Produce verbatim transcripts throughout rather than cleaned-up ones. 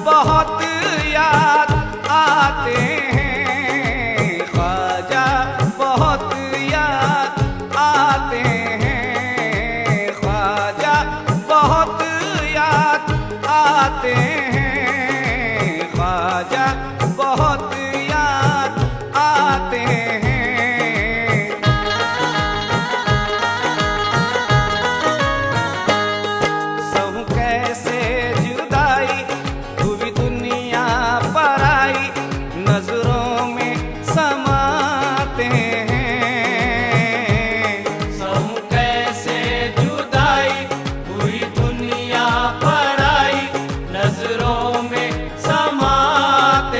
बहुत याद आते हैं, ख्वाजा बहुत याद आते हैं, ख्वाजा बहुत याद आते हैं, ख्वाजा बहुत याद आते हैं। सहूं कैसे जुदाई, हुई दुनिया पराई, नजरों में समाते हैं। सहूं कैसे जुदाई, हुई दुनिया पराई, नजरों में समाते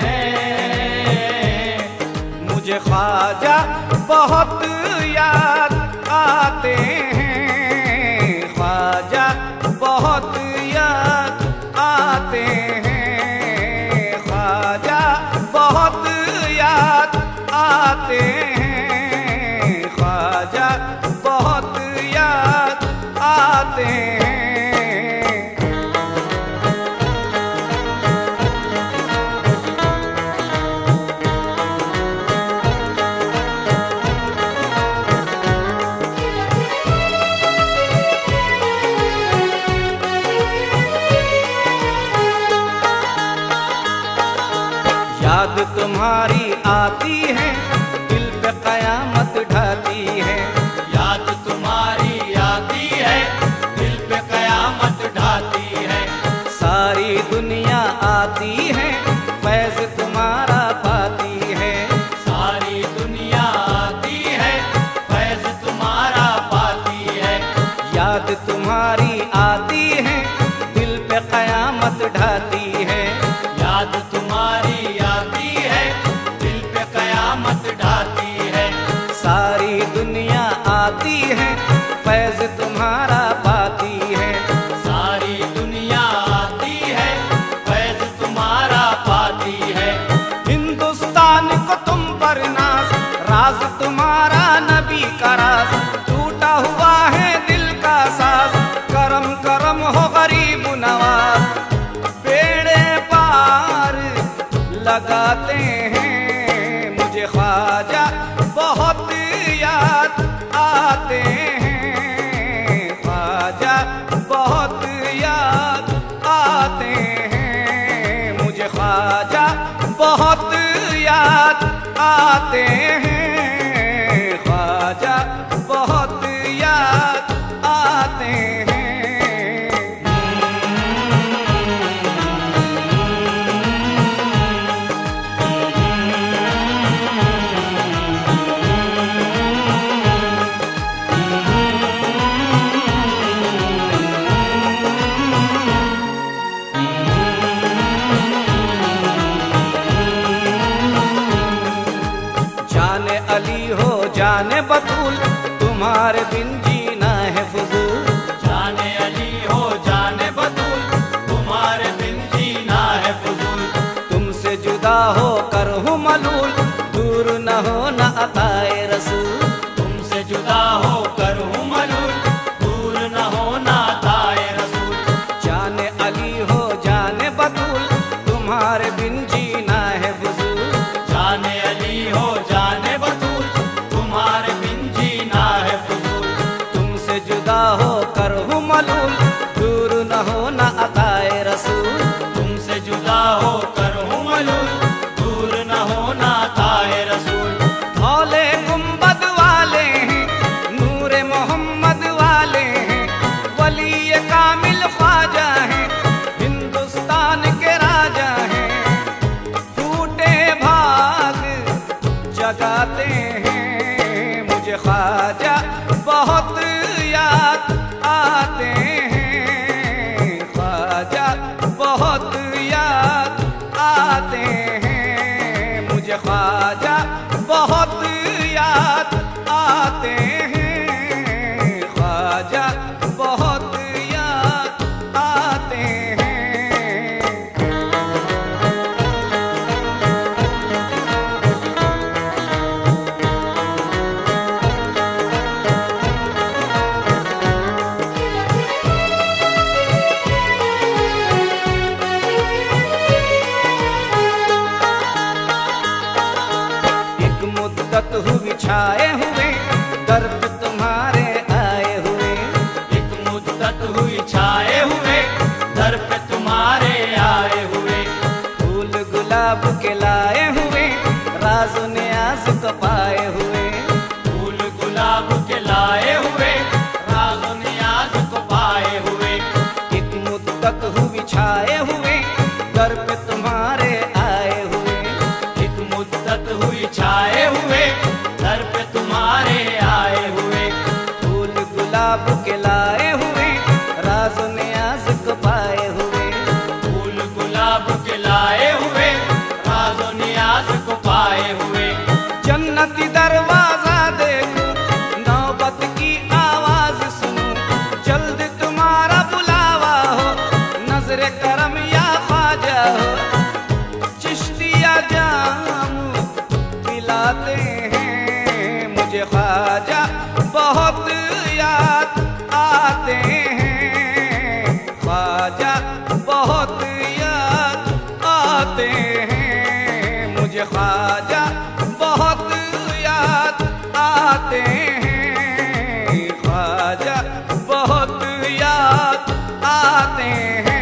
हैं। मुझे ख्वाजा बहुत याद आते हैं, ख्वाजा बहुत याद आते हैं, ख्वाजा बहुत याद आते हैं, ख्वाजा बहुत याद आते हैं। याद तुम्हारी आती है, दिल पे कयामत ढाती है। याद तुम्हारी आती है, दिल पे कयामत ढाती है। सारी दुनिया आती है, फैज़ तुम्हारा पाती है। सारी दुनिया आती है, फैज़ तुम्हारा पाती है। याद तुम्हारी आती है, दिल पे कयामत ढाती है। याद तुम्हारी आती है, दिल पे कयामत ढाती है। सारी दुनिया आती है, फैज़ तुम्हारा पाती है। सारी दुनिया आती है, फैज़ तुम्हारा पाती है। हिंदुस्तान को तुम पर नाज, राज तुम्हारा नबी का राज, टूटा हुआ है दिल का साज, करम करम हो गरीब नवाज। बेड़े पार लगाते हैं, मुझे ख्वाजा बहुत याद आते हैं, ख्वाजा बहुत याद आते हैं, मुझे ख्वाजा बहुत याद आते हैं, ख्वाजा बहुत याद आते हैं। जाने अली हो जाने बतूल, तुम्हारे बिन जीना है फजूल। जाने अली हो जाने बतूल, तुम्हारे बिन जीना है फजूल। तुमसे जुदा हो कर हूँ मलूल, दूर न हो न अताए रसूल। तुमसे जुदा हो कर हूँ मलूल, दूर न हो ना ताए रसूल। जाने अली हो जाने बतूल, तुम्हारे बिन जीना है फजूल। जाने अली हो जाने बतूल, तुम्हारे बिन जीना है फजूल। तुमसे जुदा हो कर हूँ मलूल, दूर न हो न अताए रसूल। तुमसे जुदा हो कर हूँ मलूल, दूर न हो ना ताए रसूल। औले गुंबद वाले हैं, नूरे मोहम्मद वाले हैं, वली कामिल ख्वाजा हैं, हिंदुस्तान के राजा हैं। टूटे भाग जगाते हैं, मुझे ख्वाजा बहुत याद आते हैं, ख्वाजा बहुत याद गुलाब के लाए हुए, राज न्याज को पाए हुए। फूल गुलाब के लाए हुए, राज नियाज को पाए हुए। एक मुद्दत हुई छाए हुए, दर पे तुम्हारे आए हुए। एक मुद्दत हुई छाए हुए, दर पे तुम्हारे आए हुए। फूल गुलाब के लाए हुए, राज न्याज को पाए हुए। फूल गुलाब के लाए हुए, राज नियाज को पाए हुए। जन्नती दरवाजा देखूं, नौबत की आवाज सुनूं, जल्द तुम्हारा बुलावा हो, नजरे करम या ख्वाजा हो। चिश्तिया जाम पिलाते हैं, मुझे ख्वाजा बहुत याद आते हैं। ख्वाजा बहुत याद आते हैं, मुझे ख्वाजा बहुत याद आते हैं। ख्वाजा बहुत याद आते हैं।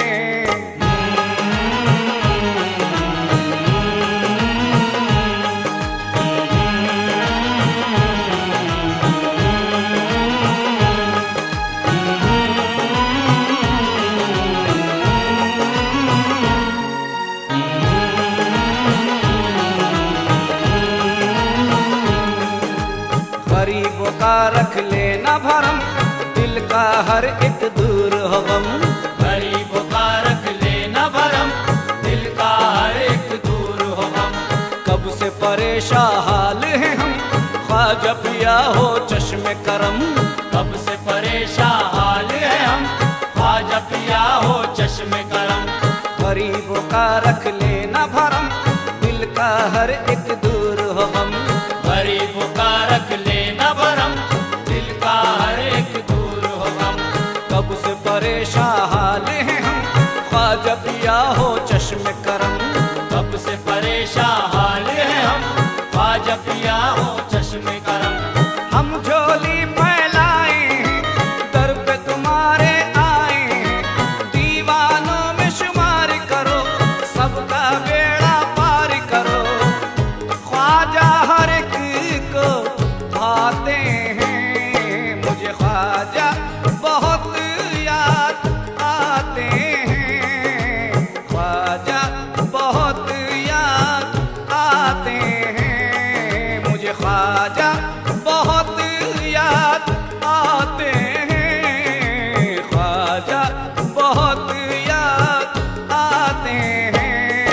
गरीबों का रख लेना भरम, दिल का हर एक दूर हो गम। गरीबों का रख लेना भरम, दिल का हर एक दूर हो गम। कब से परेशान हाल है हम, ख्वाजा पिया हो चश्मे करम। कब से परेशान हाल है हम, ख्वाजा पिया हो चश्मे करम। गरीबों का रख लेना भरम, दिल का हर एक दूर हो गम। गरीबों का रख लेना भरम, दिल का हर एक दूर हो गम। कब से परेशान हाल है हम, ख्वाजा पिया हो चश्मे करम। कब से परेशान हाल है हम, ख्वाजा पिया हो चश्मे करम। हम झोली फैलाए हैं, दर पे तुम्हारे आए हैं। दीवानों में शुमार करो, सबका बेड़ा पार करो। ख्वाजा हर एक को भाते हैं, मुझे ख्वाजा बहुत याद आते हैं। ख्वाजा बहुत याद आते हैं, मुझे ख्वाजा बहुत याद आते हैं। ख्वाजा बहुत याद आते हैं।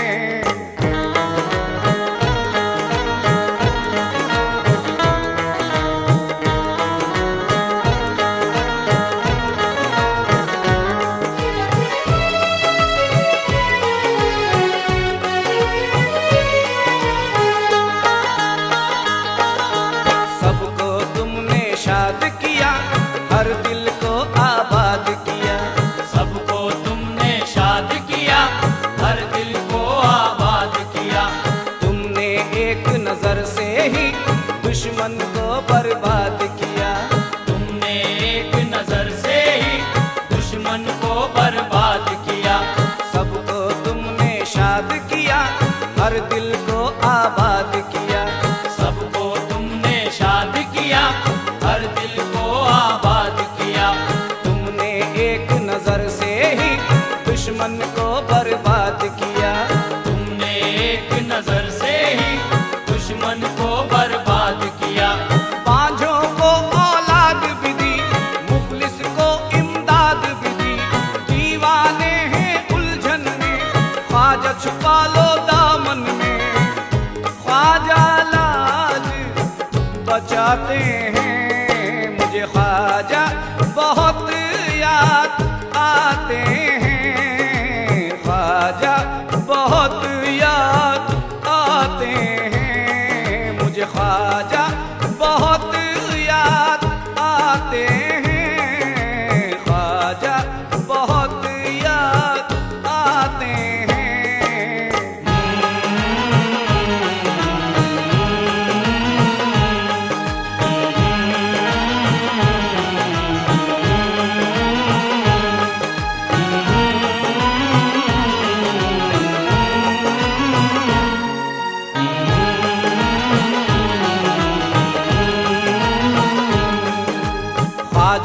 सबको तुमने शाद किया, हर दिल को आबाद किया। सबको तुमने शाद किया, हर दिल को आबाद किया। तुमने एक नजर से ही दुश्मन को बर्बाद किया। तुमने एक नजर से ही दुश्मन को बर्बाद किया। सबको तुमने शाद किया, हर दिल को आबाद किया। सबको तुमने शाद किया, हर दिल को आबाद किया। तुमने एक नजर से ही दुश्मन को बर्बाद किया। तुमने एक नजर से ही दुश्मन को बर्बाद किया। बांझों को औलाद भी दी, मुखलिस को इमदाद भी दी। दीवाने हैं उलझन में, ख्वाजा छुपा लो दामन में। ख्वाजा लाज बचाते हैं, मुझे ख्वाजा बहुत याद आते हैं। ख्वाजा बहुत याद आते हैं, मुझे ख्वाजा बहुत याद आते हैं। ख्वाजा बहुत याद आते हैं।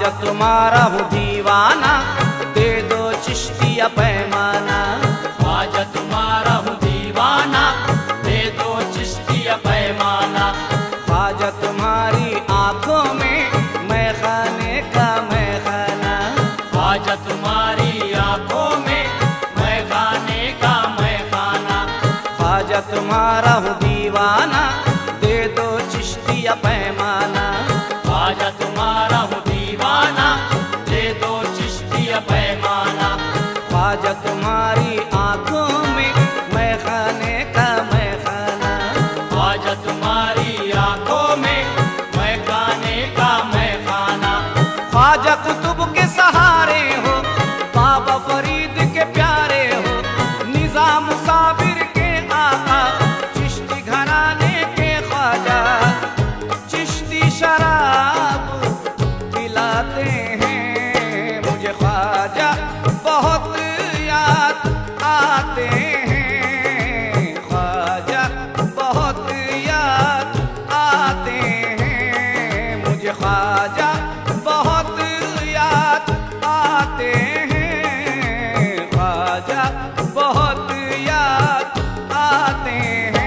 ख्वाजा तुम्हारा हूँ दीवाना, दे दो चिश्तिया पैमाना। ख्वाजा तुम्हारा हूँ दीवाना, दे दो चिश्तिया पैमाना। ख्वाजा तुम्हारी आंखों में मैं खाने का मैं खाना। ख्वाजा तुम्हारी आंखों में मैं खाने का मैं खाना। ख्वाजा तुम्हारा हूँ दीवाना, दे दो चिश्तिया पैमाना। ख्वाजा तुम्हारा हूँ दीवाना, दे दो चिश्तिया पैमाना। ख्वाजा तुम्हारी आंखों में मैं खाने का मैं खाना। ख्वाजा तुम्हारी आंखों में मैं खाने का मैं खाना। ख्वाजा कुतुब के सहारे हो, बाबा फरीद के प्यारे हो, निजाम साबिर के आका, चिश्ती घराने के ख्वाजा। चिश्ती शराब पिलाते हैं मुझे ख्वाजा, बहुत याद आते हैं ख्वाजा, बहुत याद आते हैं मुझे ख्वाजा, बहुत याद आते हैं ख्वाजा, बहुत याद आते हैं।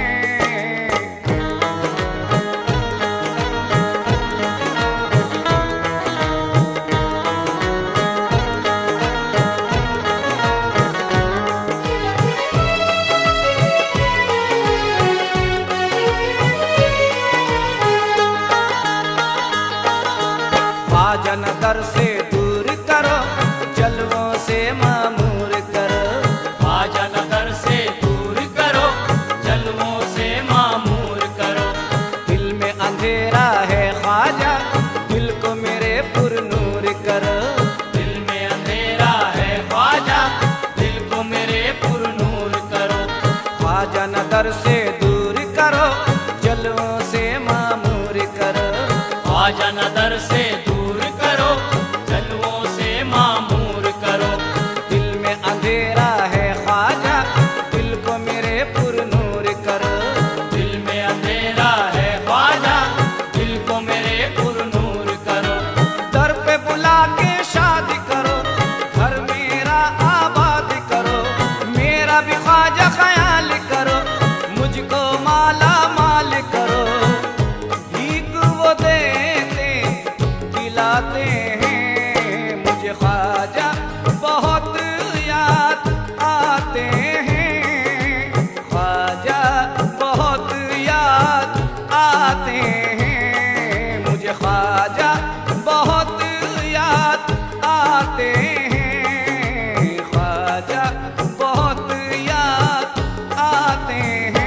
ख्वाजा नदर से दूर करो, जलवों से मामूर करो। ख्वाजा नदर से दूर करो, जलवों से मामूर करो। दिल में अंधेरा है ख्वाजा, दिल को मेरे पुरनूर करो। दिल में अंधेरा है ख्वाजा, दिल को मेरे पुरनूर करो। ख्वाजा नदर से दूर करो, जलवों से मामूर करो। ख्वाजा नदर से दूर करो, जलवों से मामूर करो। दिल में अंधेरा है ख्वाजा, दिल को मेरे पुरनूर करो। दिल में अंधेरा है ख्वाजा, दिल को मेरे पुरनूर करो। दर पे बुला के शादी करो, घर मेरा आबाद करो। मेरा भी ख्वाजा ख्याल करो, मुझको माला माल करो। भीख वो देते खिलाते हैं मुझे ख्वाजा, बहुत याद आते हैं ख्वाजा, बहुत याद आते हैं मुझे ख्वाजा, बहुत याद आते हैं ख्वाजा, बहुत याद आते हैं।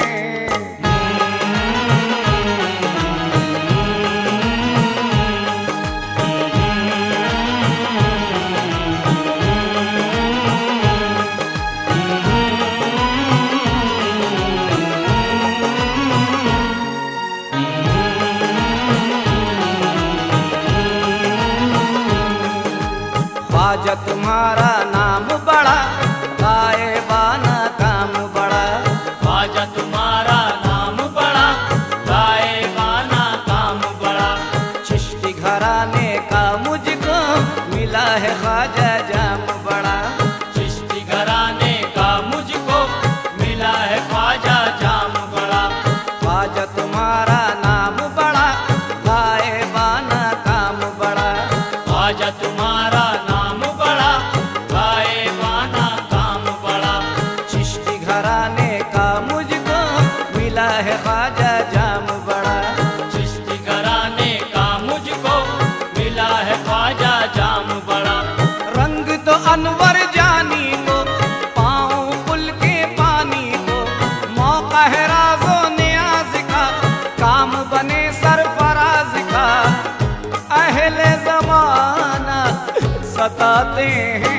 ख्वाजा तुम्हारा नाम बड़ा, गायबाना काम बड़ा। ख्वाजा तुम्हारा नाम बड़ा, गायबाना काम बड़ा। चिश्ती घराने का मुझको मिला है ख्वाजा जाम बड़ा। चिश्ती घराने का मुझको मिला है ख्वाजा जाम बड़ा। ख्वाजा तुम्हारा नाम बड़ा, गायबाना काम बड़ा। ख्वाजा तुम्हारा नाम बड़ा, गायबाना काम बड़ा। चिश्ती घराने का मुझको मिला है ख्वाजा जाम बड़ा। चिश्ती घराने का मुझको मिला है ख्वाजा जाम बड़ा। रंग तो अनवर जानी को, पाँव पुल के पानी को। मौका है राज़ो नियाज का, काम बने सरफराज का। अहले ज़माना सताते हैं